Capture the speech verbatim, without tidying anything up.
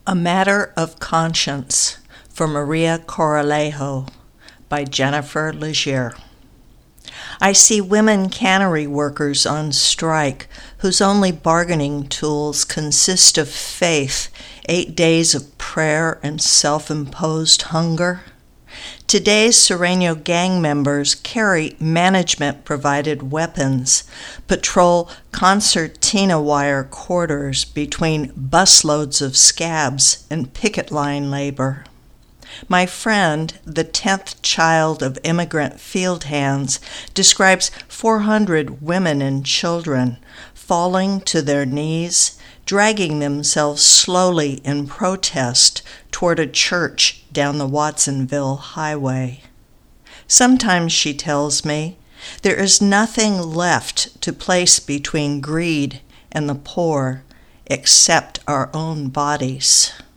A Matter of Conscience for Maria Corralejo by Jennifer Legier. I see women cannery workers on strike whose only bargaining tools consist of faith, eight days of prayer and self-imposed hunger. Today's Sereno gang members carry management-provided weapons, patrol concertina wire corridors between busloads of scabs and picket line labor. My friend, the tenth child of immigrant field hands, describes four hundred women and children falling to their knees, dragging themselves slowly in protest toward a church down the Watsonville highway. Sometimes, she tells me, there is nothing left to place between greed and the poor except our own bodies.